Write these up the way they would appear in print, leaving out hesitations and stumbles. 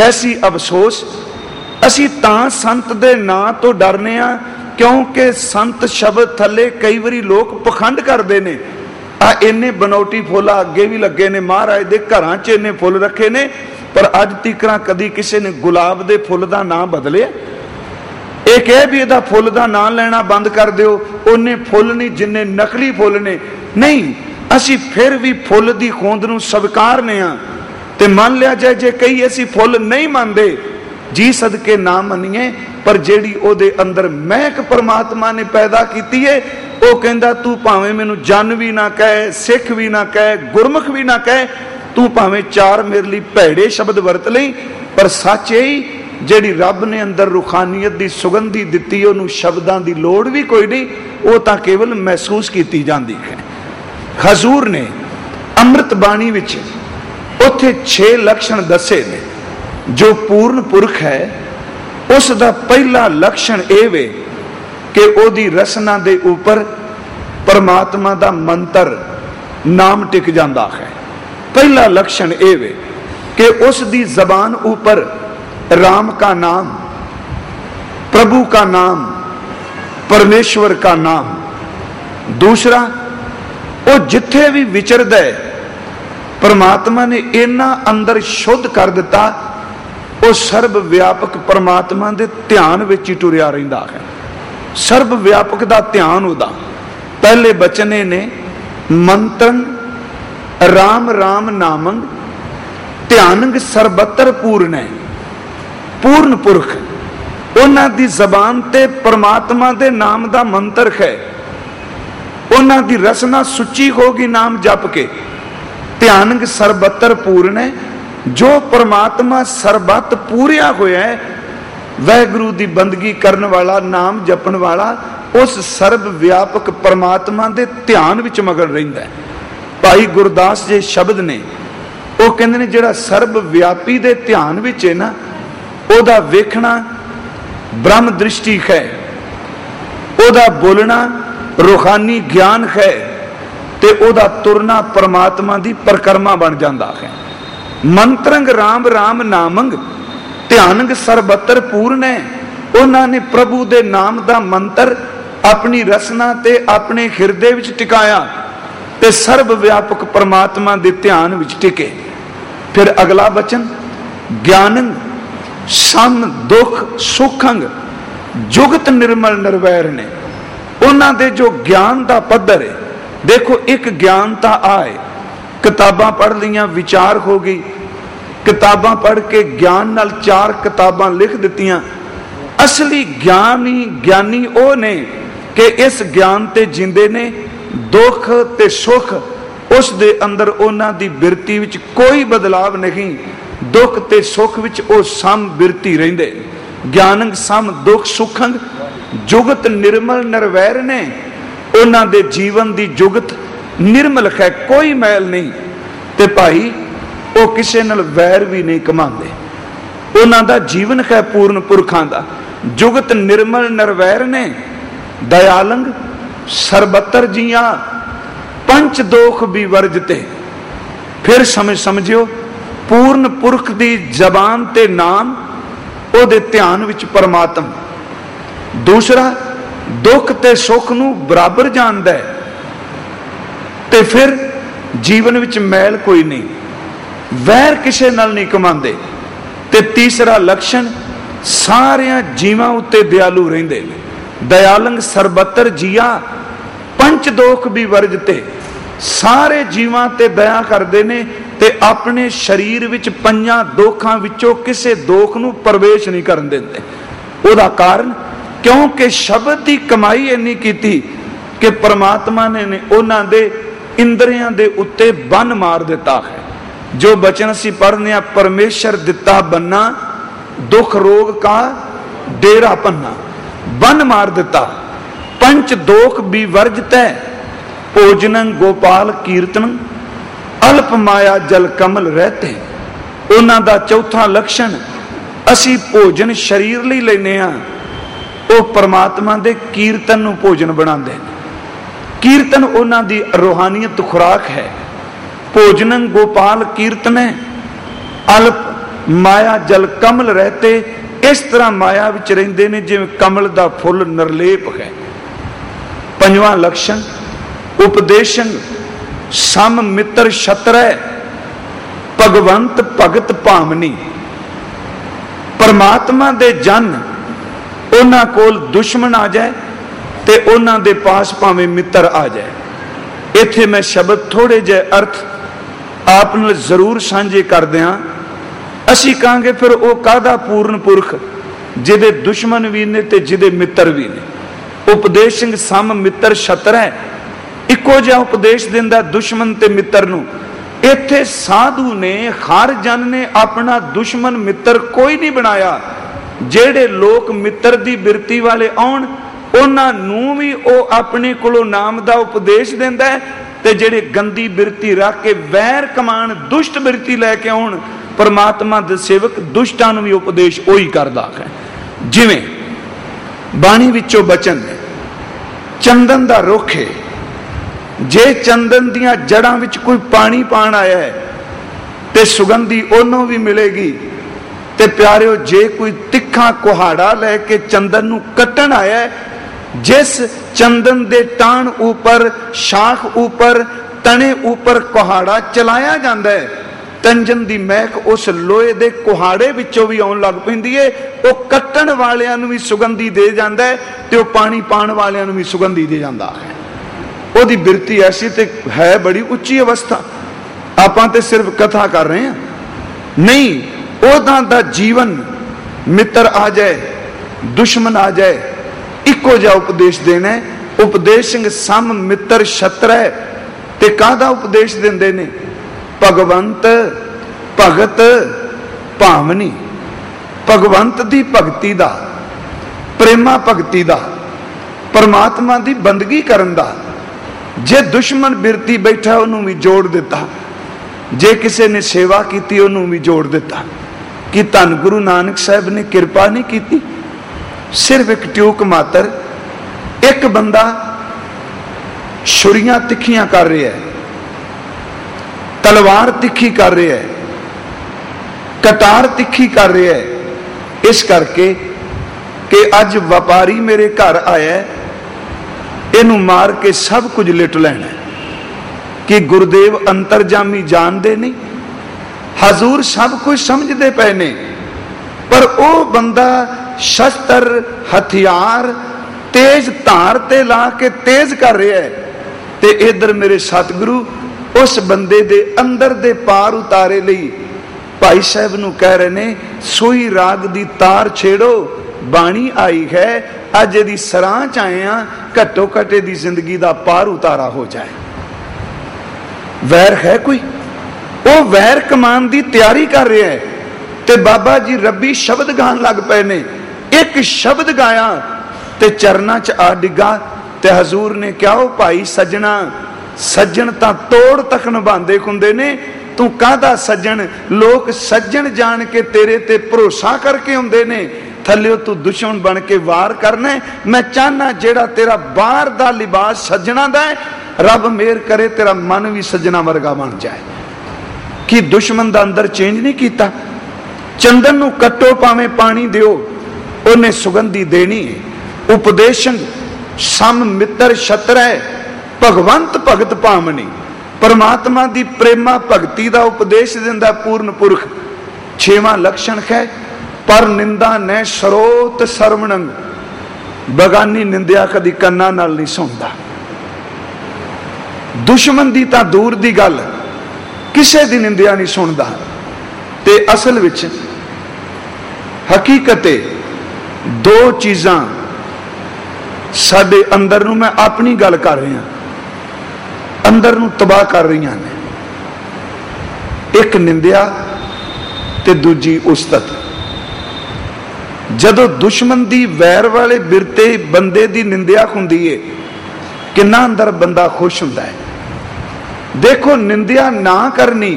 कैसी अफसोस। असी तां संत दे नां तो डरने आ क्योंकि संत शब्द थले कई बारी लोग पखंड करते हैं। आ इन्ने बनौटी फुल अगे भी लगे ने, महाराज दे घरां च इन्ने फुल रखे ने, पर अज तक कदी किसी ने गुलाब दे फुल का नां बदलिया? ये कह भी इहदा फुल का नां लेना बंद कर दिओ, उन्ने फुल नहीं जिन्ने नकली फुल ने। नहीं, असी फिर भी फुल की होंद नूं स्वीकारने आ। ते मान लिया जाए जे कई असी फुल नहीं मानते, जी सदके ना मनीए, पर जेड़ी ओदे अंदर महक परमात्मा ने पैदा की है, वो कहता तू भावें मैनू जन भी ना कह, सिख भी ना कह, गुरमुख भी ना कह, तू भावें चार मेरे लिए भैड़े शब्द वरत लई, पर सच यही जेड़ी रब ने अंदर रूखानियत की सुगंधी दी, उन्होंने शब्दों की लोड़ भी कोई नहीं, वो तो केवल महसूस की जाती है। हजूर ने अमृत बाणी विच उत्थे 6 लक्षण दसे ने। जो पूर्ण पुरख है उसका पहला लक्षण ये वे कि ओदी रसना दे ऊपर परमात्मा दा मंत्र नाम टिक जाता है। पहला लक्षण ये वे कि उसकी जबान ऊपर राम का नाम, प्रभु का नाम, परमेश्वर का नाम। दूसरा, वो जिथे भी विचरदा है परमात्मा ने इन्ना अंदर शुद्ध कर दिता, वो सर्व व्यापक परमात्मा के ध्यान विच ही टुरिया रहिंदा है। सर्व व्यापक दा ध्यान उदा पहले बचने ने मंत्रन राम राम नामंग ध्यानंग सर्वत्र पूर्ण है। पूर्ण पुरख उन्हां दी जबान ते परमात्मा दे नाम दा मंत्र है। उन्हां दी रसना सुची होगी नाम जप के। ध्यानंग सर्वत्र पूर्ण है। जो परमात्मा सर्वत पूरिया होया है, वाहिगुरु दी बंदगी करने वाला, नाम जपन वाला उस सर्व व्यापक परमात्मा दे ध्यान विच मगन रहिंदा है। भाई गुरदास जी शब्द ने, वो कहंदे ने जिहड़ा सर्व व्यापी दे ध्यान विच है ना, ओदा वेखना ब्रह्म दृष्टि है, ओदा बोलना रूहानी ज्ञान है, ते ओदा तुरना परमात्मा दी परिक्रमा बन जाता है। मंत्रंग राम राम नामंग ध्यानंग सर्वत्र पूर्ण है। उन्होंने प्रभु दे नाम दा मंत्र अपनी रसना ते अपने हिरदे विच टिकाया ते सर्व व्यापक परमात्मा दे ध्यान विच टिके। फिर अगला वचन ज्ञानंग सम दुख सुखंग जुगत निर्मल निर्वैर ने। उन्होंने दे जो ज्ञान दा पद्धर है, देखो एक ज्ञानता आए, किताबां पढ़ लियां विचार हो गई, किताबां पढ़ के ज्ञान नाल 4 किताबां लिख दित्तियां। असली ज्ञानी वो ने कि इस ज्ञान ते जिंदे ने, दुख ते सुख उस दे अंदर उन्हां दी बिरती विच कोई बदलाव नहीं, दुख ते सुख विच वो सम बिरती रहिंदे। ज्ञानंग सम दुख सुखंग जुगत निर्मल निर्वैर ने। उन्हां दे जीवन दी जुगत निर्मल है, कोई मैल नहीं, ते भाई वो किसी नाल वैर भी नहीं कमाते। उन्हां दा जीवन है पूर्ण पुरखां दा। जुगत निर्मल निर्वैर ने। दयालंग सर्वत्र जिया पंच दोख भी वर्जते। फिर समझियो पूर्ण पुरख दी जबान ते नाम, ओदे ध्यान विच परमात्मा। दूसरा, दुख ते सुख नूं बराबर जानदा है, ते फिर जीवन विच मैल कोई नहीं, वैर किसे नाल नहीं कमांदे। ते तीसरा लक्षण सारियां जीवां उत्ते दयालु रहिंदे ने। दयालंग सर्वत्र जिया पंच दोख भी वर्जते। सारे जीवां ते दया करदे ने ते अपने शरीर विच 5 दोखां विचों किसे दोख नूं प्रवेश नहीं करन दिंदे। ओदा कारण क्योंकि शब्द की कमाई इन्नी कीती कि परमात्मा ने उन्हां दे इंद्रियां दे उत्ते बन मार दिता है। जो बचन असी पढ़ने, परमेश्वर दिता बन्ना दुख रोग का डेरा पन्ना, बन मार दिता। पंच दोख भी वर्जतै भोजनं गोपाल कीर्तन अल्प माया जल कमल रहते। उन्हां दा चौथा लक्षण, असी भोजन शरीर लई लैने आ, वो परमात्मा दे कीर्तन नूं भोजन बनाते हैं। कीर्तन उन्हां दी रूहानियत खुराक है। भोजनं गोपाल कीर्तन है, अल्प माया जल कमल रहते, इस तरह माया विच रहिंदे ने जिवें कमल दा फुल निर्लेप है। पंजवां लक्षण उपदेशन सम मित्र छत्रੈ भगवंत भगत भामनी। परमात्मा दे जन उन्हां कोल दुश्मन आ जाए ते उन्हां दे पास भावें मित्र आ जाए। इत्थे मैं शब्द थोड़े जे अर्थ आप नाल जरूर सांझे कर दियां। असीं कहांगे फिर वो काहदा पूर्ण पुरख जिहदे दुश्मन भी ने ते जिहदे मित्र भी ने। उपदेश सम मित्र छत्रੈ, इक्को जिहा उपदेश दिंदा दुश्मन ते मित्र नूं। इत्थे साधु ने हर जन ने अपना दुश्मन मित्र कोई नहीं बनाया। जेड़े लोग मित्र दी बिरती वाले आउण उन्हां नूं भी वो अपने कोलों नाम दा उपदेश दिंदा है, ते जेड़े गंदी बिरती रख के वैर कमान दुष्ट बिरती लैके आउण परमात्मा दे सेवक दुष्टां नूं भी उपदेश ओही करदा है। जिवें बाणी विचों बचन ने चंदन दा रुख है, जे चंदन दियां जड़ां विच कोई पानी पाण आया है ते सुगंधी ओनों भी मिलेगी। ते प्यारिओ जे कोई तिखा कुहाड़ा लैके चंदन नूं कट्टण आया है, जिस चंदन दे टाण ऊपर शाख ऊपर तने ऊपर कुहाड़ा चलाया जाता है, तंजन दी महक उस लोहे दे कुहाड़े विचों भी आउण लग पैंदी है। वो कट्टण वालियां नूं भी सुगंधी दे जांदा है ते वो पानी पाण वालियां नूं भी सुगंधी दे जांदा है। ਉਹਦੀ ਬਿਰਤੀ ऐसी तो है बड़ी उच्ची अवस्था। आपां ते सिर्फ कथा कर रहे हैं, नहीं ਉਹਦਾ ਦਾ जीवन मित्र आ जाए दुश्मन आ जाए इक्को जिहा उपदेश देना है। उपदेश सम मित्र छत्रੈ ते काहदा उपदेश दिंदे ने? भगवंत भगत भामनी। भगवंत दी भगती दा, प्रेमा भगती दा, परमात्मा दी बंदगी करन दा। जे दुश्मन बिरती बैठा उन्होंने भी जोड़ दिता, जे किसी ने सेवा की उन्होंने भी जोड़ दिता। कि धन गुरु नानक साहब ने कृपा नहीं की? सिर्फ एक ट्यूक मात्र, एक बंदा छुरियां तिखियां कर रहा है, तलवार तिखी कर रहा है, कटार तिखी कर रहा है, इस करके कि अज व्यापारी मेरे घर आया है, इनू मार के सब कुछ लिट लेना। कि गुरुदेव अंतरजामी जानते नहीं, हजूर सब कुछ समझते पे ने, पर वो बंदा शस्त्र हथियार तेज धार ते ला के तेज कर रहा है। ते इधर मेरे सतगुरु उस बंदे दे अंदर दे पार उतारे लई भाई साहब नू कह रहे ने, सोई राग दी तार छेड़ो बाणी आई है, अज दी सराह च आए हैं, घट्टो घट्ट दी जिंदगी दा पार उतारा हो जाए। वैर है कोई? वो वैर कमान दी तैयारी कर रहा है। ते बाबा जी रब्बी शब्द गान लग पे ने। एक शब्द गाया ते चरना च आ डिगा ते हजूर ने क्या हो भाई सजना, सज्जन तां तोड़ तक निभांदे हुंदे ने, तू काहदा सज्जन? लोग सज्जन जान के तेरे ते भरोसा करके आउंदे ने, थल्लिओ तू दुश्मन बन के वार करना है। मैं चाहना जेड़ा तेरा बाहर दा लिबास सज्जना दा है, रब मेहर करे तेरा मन भी सज्जना वर्गा बन जाए। कि दुश्मन दा अंदर चेंज नहीं किया? चंदन नू कट्टो भावें पानी दिओ, उन्हें सुगंधी देनी है। उपदेशन सम मित्र छत्रੈ भगवंत भगत भामनी। परमात्मा दी प्रेमा भगती दा उपदेश दिंदा पूर्ण पुरख। छेवां लक्षण है पर निंदा ने स्रोत सरवणंग। बगानी निंदिया कदी कन्ना नाल नहीं सुनता। दुश्मन दी तां दूर दी गल, किसे दी निंदिया नहीं सुनता। ते असल विच हकीकत दो चीज़ां साडे अंदर नूं, मैं अपनी गल कर रहा, अंदर नूं तबाह कर रही ने। एक निंदिया ते दूजी उस्तत। जदों दुश्मन दी वैर वाले बिरते बंदे दी निंदिया हुंदी है, किन्ना अंदर बंदा खुश हुंदा है। देखो निंदिया ना करनी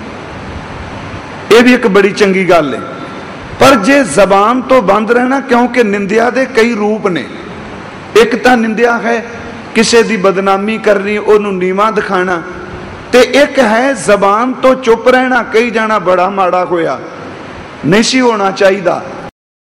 यह भी एक बड़ी चंगी गल है, पर जे जबान तो बंद रहना, क्योंकि निंदिया दे कई रूप ने। एक तो निंदिया है किसी की बदनामी करनी, उन्हों नीवा दिखाना, ते एक है जबान तो चुप रहना, कई जाना बड़ा माड़ा होया नहीं सी होना चाहिए।